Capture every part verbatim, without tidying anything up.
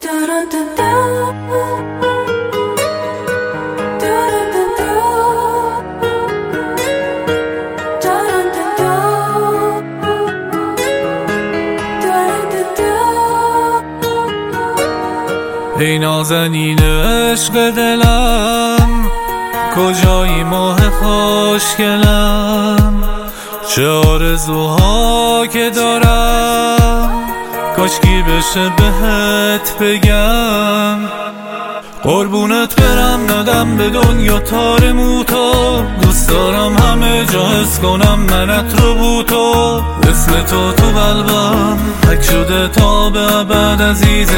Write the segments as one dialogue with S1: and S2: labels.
S1: ای نازنین عشق دلم، کجایی ماه خوشگلم؟ چه آرزوها که دارم، کاشکی بشه بهت بگم. قربونت برم ندم به دنیا تار موتا، دوست دارم همه جا حس کنم منت رو بو تو. اسم تو تو قلبم حک شده تا به ابد عزیز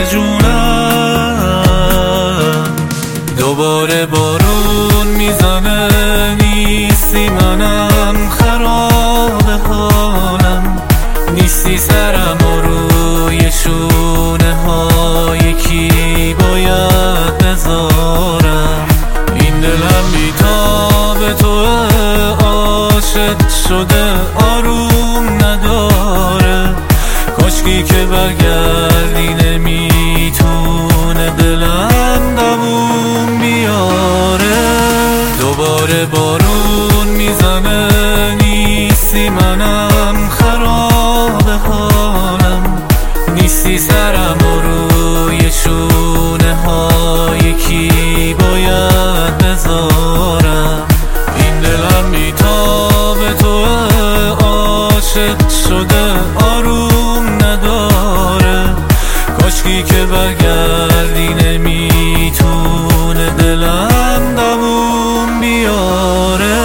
S1: جونم. دوباره بارون میزنه نیستی، منم خراب حالم، نیستی سرم و روی شونه ها یکی باید بذارم. این دلم بیتاب تو عاشق شده آروم نداره، کاشکی که برگردی نمیتونه دلم دووم بیاره. دوباره بارون میزنه نیستی، منم خراب حالم، نیستی سرم و روی شونه ها یکی باید بذارم. این دلم بیتاب تو عاشق شده آروم نداره، کاشکی که برگردی نمیتونه دلم دووم بیاره.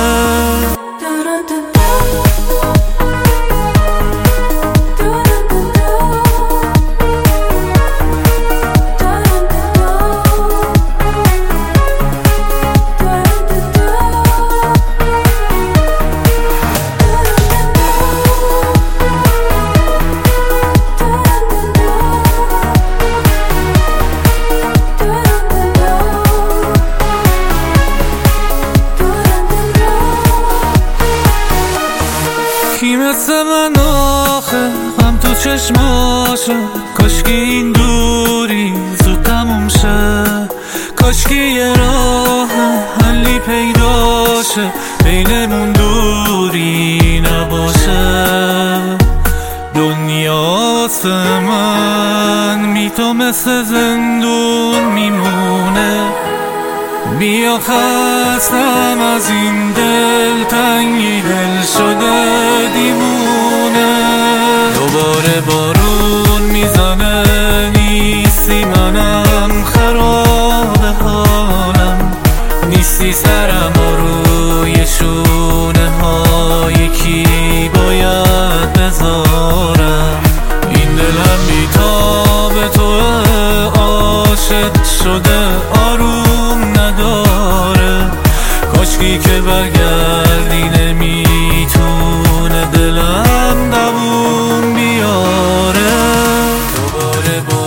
S1: کی مثل من آخه هم تو چشماشه، کاشکی این دوری زود تموم شه، کاشکی یه راه حلی پیداشه، بینمون دوری نباشه. دنیا واسه من بی تو مثل زندون میمونه، بیا خستم از این دل تنگی، دل شده دیوونه. دوباره بارون میزنه نیستی، منم خراب حالم، نیستی سرم و روی شونه ها یکی باید بذارم. این دلم بیتاب تو عاشق شده آروم نداره، کاشکی که برگردی نمیتونه دلم دووم بیاره. دوباره